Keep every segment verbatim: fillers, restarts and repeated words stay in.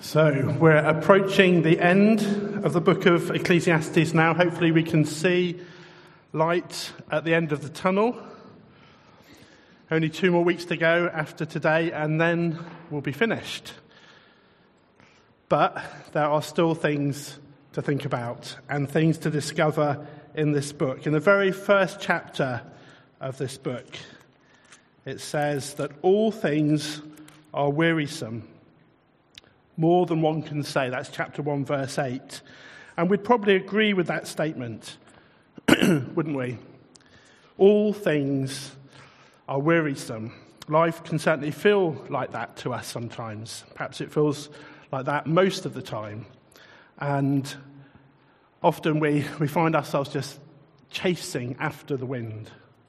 So we're approaching the end of the book of Ecclesiastes now. Hopefully we can see light at the end of the tunnel. Only two more weeks to go after today, and then we'll be finished. But there are still things to think about and things to discover in this book. In the very first chapter of this book, it says that all things are wearisome. More than one can say. That's chapter one, verse eight. And we'd probably agree with that statement, wouldn't we? All things are wearisome. Life can certainly feel like that to us sometimes. Perhaps it feels like that most of the time. And often we, we find ourselves just chasing after the wind.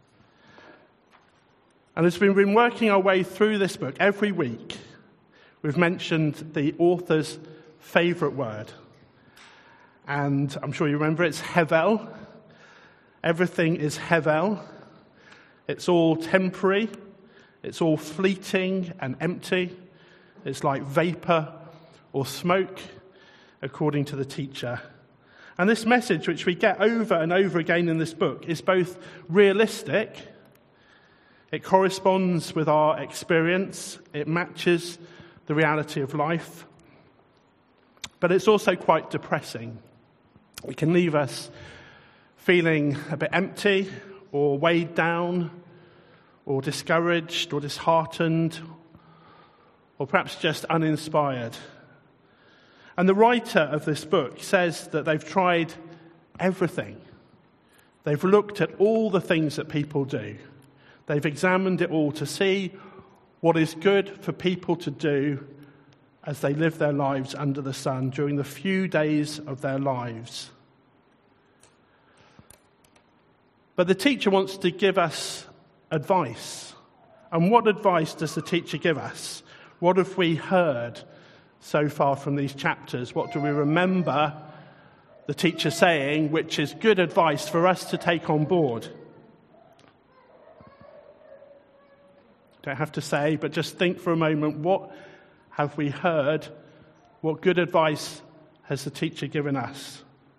And as we've been working our way through this book every week, we've mentioned the author's favourite word. And I'm sure you remember it's hevel. Everything is hevel. It's all temporary. It's all fleeting and empty. It's like vapour or smoke, according to the teacher. And this message, which we get over and over again in this book, is both realistic. It corresponds with our experience. It matches the reality of life. But it's also quite depressing. It can leave us feeling a bit empty or weighed down or discouraged or disheartened or perhaps just uninspired. And the writer of this book says that they've tried everything. They've looked at all the things that people do. They've examined it all to see what is good for people to do as they live their lives under the sun during the few days of their lives. But the teacher wants to give us advice. And what advice does the teacher give us? What have we heard so far from these chapters? What do we remember the teacher saying, which is good advice for us to take on board? Don't have to say, but just think for a moment, what have we heard? What good advice has the teacher given us?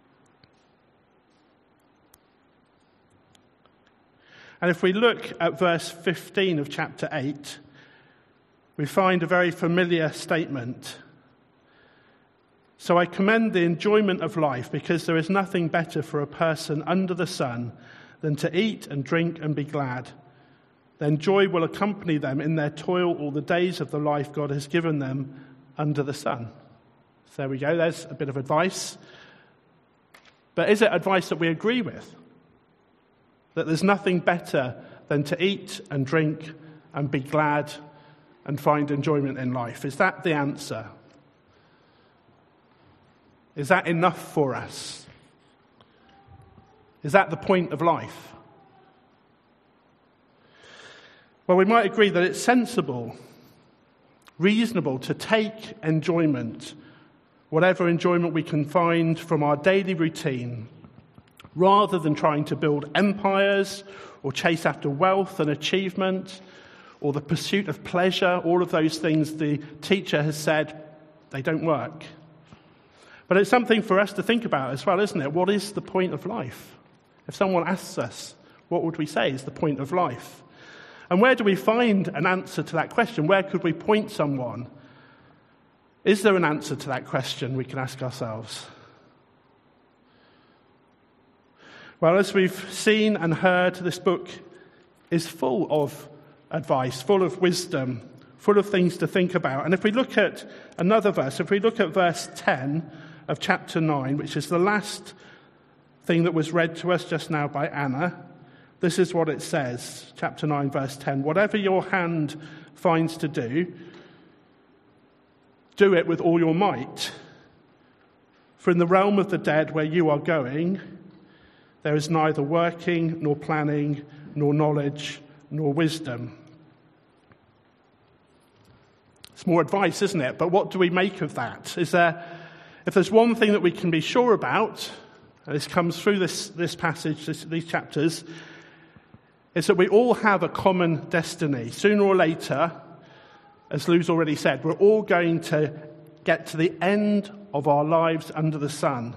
And if we look at verse fifteen of chapter eight, we find a very familiar statement. So I commend the enjoyment of life, because there is nothing better for a person under the sun than to eat and drink and be glad. Then joy will accompany them in their toil all the days of the life God has given them under the sun. So there we go, there's a bit of advice. But is it advice that we agree with? That there's nothing better than to eat and drink and be glad and find enjoyment in life? Is that the answer? Is that enough for us? Is that the point of life? Well, we might agree that it's sensible, reasonable to take enjoyment, whatever enjoyment we can find from our daily routine, rather than trying to build empires or chase after wealth and achievement or the pursuit of pleasure. All of those things the teacher has said, they don't work. But it's something for us to think about as well, isn't it? What is the point of life? If someone asks us, what would we say is the point of life? And where do we find an answer to that question? Where could we point someone? Is there an answer to that question we can ask ourselves? Well, as we've seen and heard, this book is full of advice, full of wisdom, full of things to think about. And if we look at another verse, if we look at verse ten of chapter nine, which is the last thing that was read to us just now by Anna, this is what it says, chapter nine, verse ten. Whatever your hand finds to do, do it with all your might. For in the realm of the dead where you are going, there is neither working, nor planning, nor knowledge, nor wisdom. It's more advice, isn't it? But what do we make of that? Is there, if there's one thing that we can be sure about, and this comes through this, this passage, this, these chapters, is that we all have a common destiny. Sooner or later, as Lou's already said, we're all going to get to the end of our lives under the sun.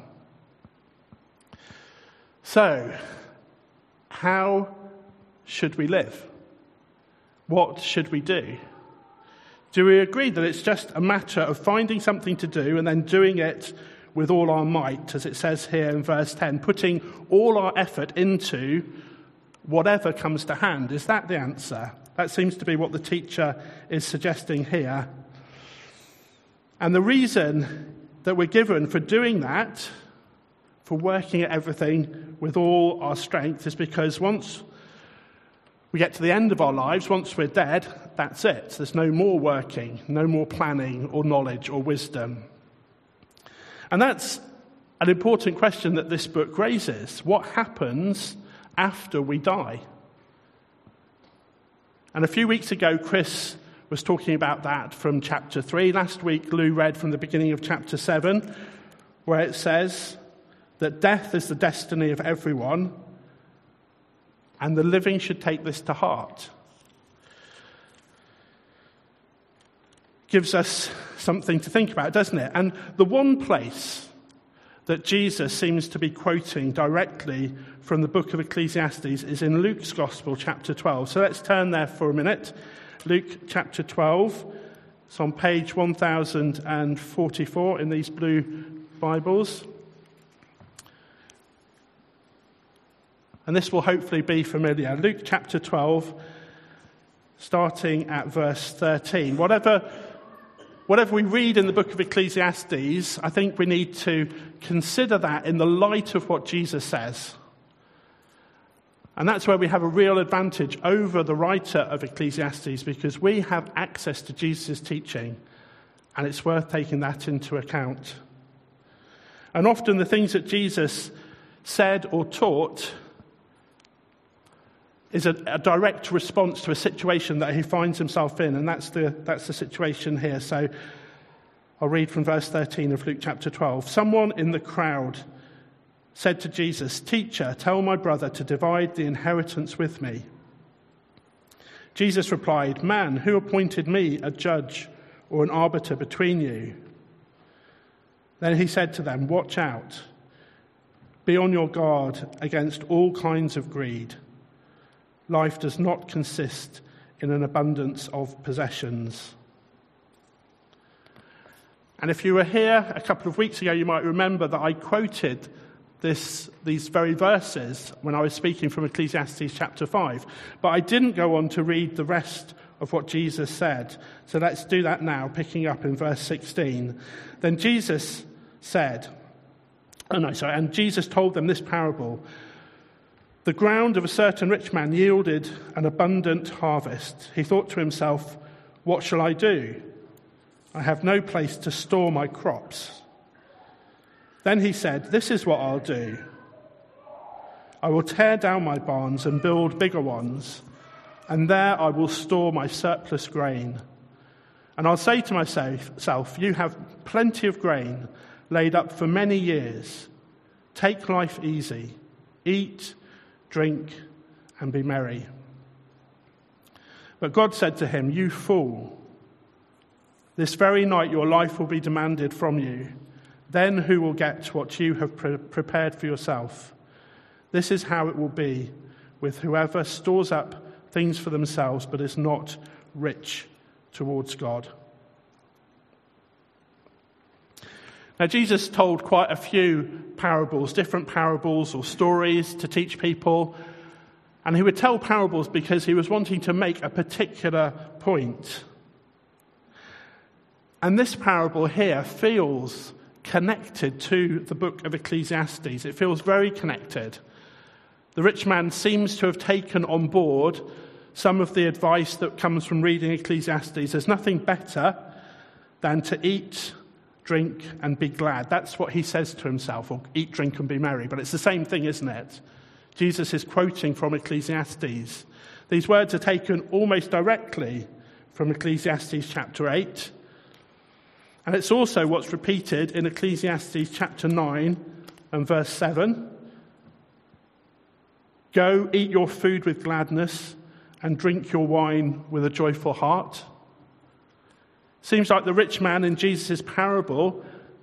So, how should we live? What should we do? Do we agree that it's just a matter of finding something to do and then doing it with all our might, as it says here in verse ten, putting all our effort into whatever comes to hand? Is that the answer? That seems to be what the teacher is suggesting here. And the reason that we're given for doing that, for working at everything with all our strength, is because once we get to the end of our lives, once we're dead, that's it. There's no more working, no more planning or knowledge or wisdom. And that's an important question that this book raises. What happens after we die? And a few weeks ago, Chris was talking about that from chapter three. Last week, Lou read from the beginning of chapter seven, where it says that death is the destiny of everyone, and the living should take this to heart. Gives us something to think about, doesn't it? And the one place that Jesus seems to be quoting directly from the book of Ecclesiastes is in Luke's Gospel, chapter twelve. So let's turn there for a minute. Luke chapter twelve. It's on page one thousand forty-four in these blue Bibles. And this will hopefully be familiar. Luke chapter twelve, starting at verse thirteen. Whatever, whatever we read in the book of Ecclesiastes, I think we need to consider that in the light of what Jesus says. And that's where we have a real advantage over the writer of Ecclesiastes, because we have access to Jesus' teaching, and it's worth taking that into account. And often the things that Jesus said or taught is a, a direct response to a situation that he finds himself in, and that's the that's the situation here. So I'll read from verse thirteen of Luke chapter twelve. Someone in the crowd said to Jesus, "Teacher, tell my brother to divide the inheritance with me." Jesus replied, "Man, who appointed me a judge or an arbiter between you?" Then he said to them, "Watch out. Be on your guard against all kinds of greed. Life does not consist in an abundance of possessions." And if you were here a couple of weeks ago, you might remember that I quoted this, these very verses when I was speaking from Ecclesiastes chapter five. But I didn't go on to read the rest of what Jesus said. So let's do that now, picking up in verse sixteen. Then Jesus said, oh no, sorry, and Jesus told them this parable. The ground of a certain rich man yielded an abundant harvest. He thought to himself, "What shall I do? I have no place to store my crops." Then he said, "This is what I'll do. I will tear down my barns and build bigger ones, and there I will store my surplus grain. And I'll say to myself, you have plenty of grain laid up for many years. Take life easy. Eat, drink, and be merry." But God said to him, "You fool, this very night your life will be demanded from you. Then who will get what you have pre- prepared for yourself? This is how it will be with whoever stores up things for themselves but is not rich towards God." Now, Jesus told quite a few parables, different parables or stories to teach people. And he would tell parables because he was wanting to make a particular point. And this parable here feels connected to the book of Ecclesiastes. It feels very connected. The rich man seems to have taken on board some of the advice that comes from reading Ecclesiastes. There's nothing better than to eat, drink, and be glad. That's what he says to himself, or eat, drink, and be merry. But it's the same thing, isn't it? Jesus is quoting from Ecclesiastes. These words are taken almost directly from Ecclesiastes chapter eight. And it's also what's repeated in Ecclesiastes chapter nine and verse seven. "Go, eat your food with gladness and drink your wine with a joyful heart." Seems like the rich man in Jesus' parable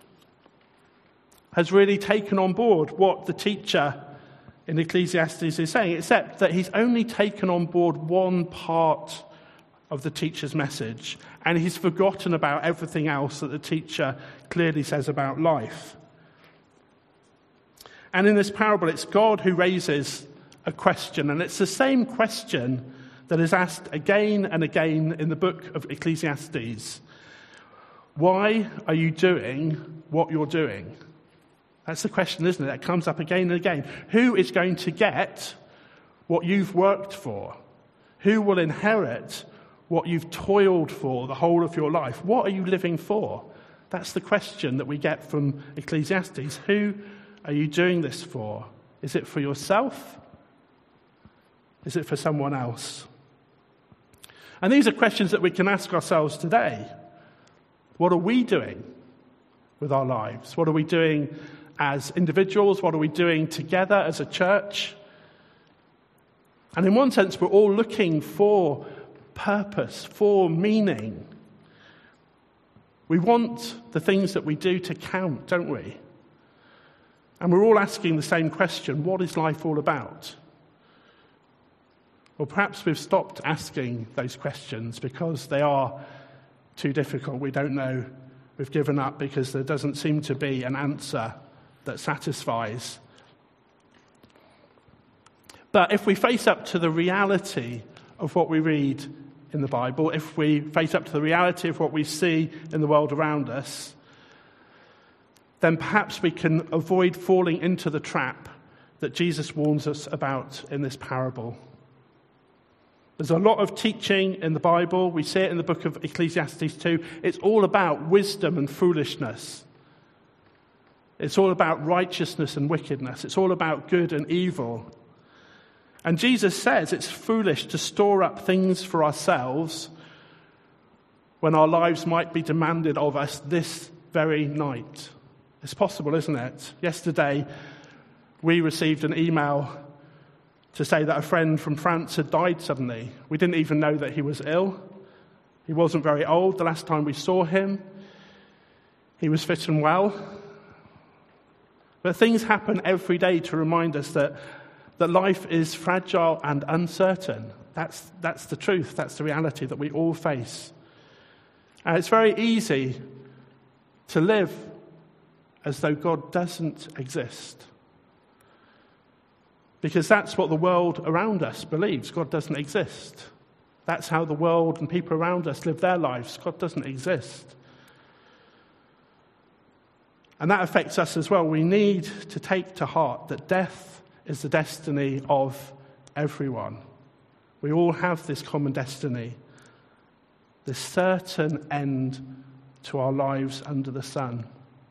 has really taken on board what the teacher in Ecclesiastes is saying, except that he's only taken on board one part of the teacher's message, and he's forgotten about everything else that the teacher clearly says about life. And in this parable, it's God who raises a question, and it's the same question that is asked again and again in the book of Ecclesiastes. Why are you doing what you're doing? That's the question, isn't it? That comes up again and again. Who is going to get what you've worked for? Who will inherit what you've toiled for the whole of your life? What are you living for? That's the question that we get from Ecclesiastes. Who are you doing this for? Is it for yourself? Is it for someone else? And these are questions that we can ask ourselves today. What are we doing with our lives? What are we doing as individuals? What are we doing together as a church? And in one sense, we're all looking for purpose, for meaning. We want the things that we do to count, don't we? And we're all asking the same question: what is life all about? Well, perhaps we've stopped asking those questions because they are too difficult. We don't know. We've given up because there doesn't seem to be an answer that satisfies. But if we face up to the reality of what we read in the Bible, if we face up to the reality of what we see in the world around us, then perhaps we can avoid falling into the trap that Jesus warns us about in this parable. There's a lot of teaching in the Bible. We see it in the book of Ecclesiastes too. It's all about wisdom and foolishness. It's all about righteousness and wickedness. It's all about good and evil. And Jesus says it's foolish to store up things for ourselves when our lives might be demanded of us this very night. It's possible, isn't it? Yesterday, we received an email to say that a friend from France had died suddenly. We didn't even know that he was ill. He wasn't very old the last time we saw him. He was fit and well. But things happen every day to remind us that, that life is fragile and uncertain. That's, that's the truth. That's the reality that we all face. And it's very easy to live as though God doesn't exist. Because that's what the world around us believes. God doesn't exist. That's how the world and people around us live their lives. God doesn't exist. And that affects us as well. We need to take to heart that death is the destiny of everyone. We all have this common destiny, this certain end to our lives under the sun.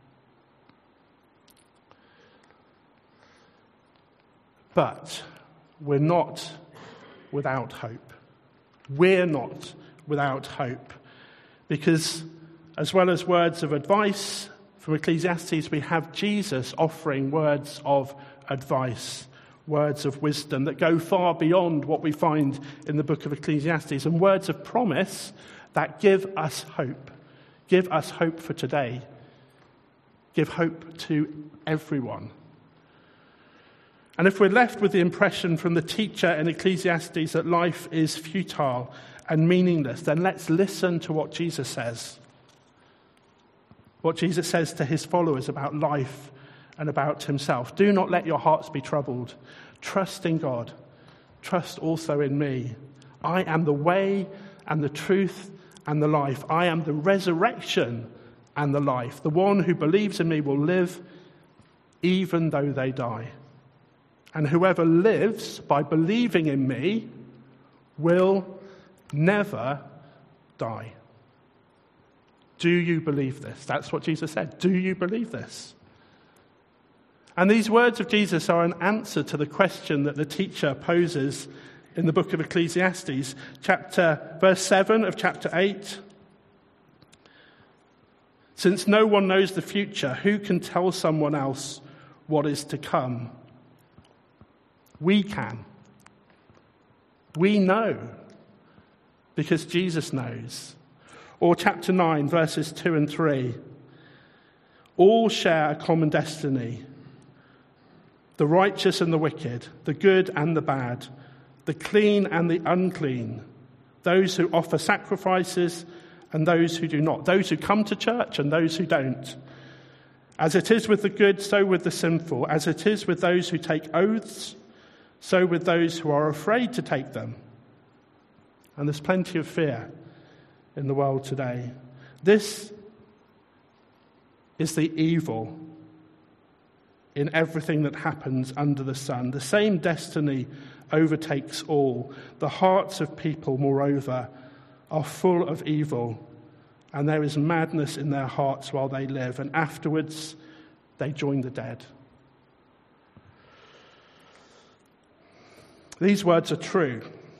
But we're not without hope. We're not without hope. Because as well as words of advice from Ecclesiastes, we have Jesus offering words of advice, words of wisdom that go far beyond what we find in the book of Ecclesiastes, and words of promise that give us hope. Give us hope for today. Give hope to everyone. And if we're left with the impression from the teacher in Ecclesiastes that life is futile and meaningless, then let's listen to what Jesus says. What Jesus says to his followers about life and about himself. Do not let your hearts be troubled. Trust in God. Trust also in me. I am the way and the truth and the life. I am the resurrection and the life. The one who believes in me will live even though they die. And whoever lives by believing in me will never die. Do you believe this? That's what Jesus said. Do you believe this? And these words of Jesus are an answer to the question that the teacher poses in the book of Ecclesiastes, chapter verse seven of chapter eight. Since no one knows the future, who can tell someone else what is to come? We can. We know because Jesus knows. Or chapter nine, verses two and three. All share a common destiny. The righteous and the wicked, the good and the bad, the clean and the unclean, those who offer sacrifices and those who do not, those who come to church and those who don't. As it is with the good, so with the sinful. As it is with those who take oaths, so with those who are afraid to take them. And there's plenty of fear in the world today. This is the evil in everything that happens under the sun. The same destiny overtakes all. The hearts of people, moreover, are full of evil, and there is madness in their hearts while they live, and afterwards they join the dead. These words are true,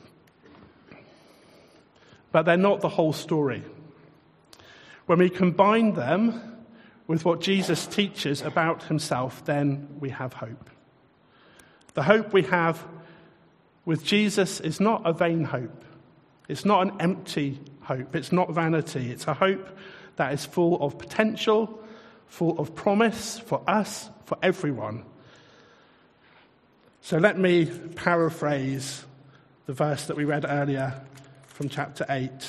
but they're not the whole story. When we combine them with what Jesus teaches about himself, then we have hope. The hope we have with Jesus is not a vain hope. It's not an empty hope. It's not vanity. It's a hope that is full of potential, full of promise for us, for everyone. So let me paraphrase the verse that we read earlier from chapter eight.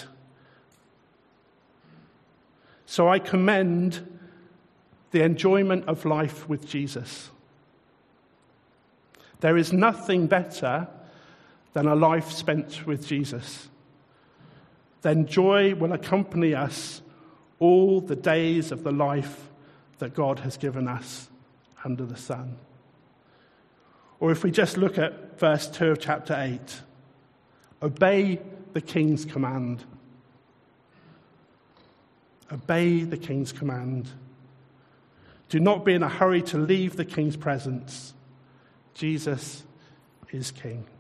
So I commend the enjoyment of life with Jesus. There is nothing better than a life spent with Jesus. Then joy will accompany us all the days of the life that God has given us under the sun. Or if we just look at verse two of chapter eight, obey the king's command. Obey the king's command. Do not be in a hurry to leave the king's presence. Jesus is king.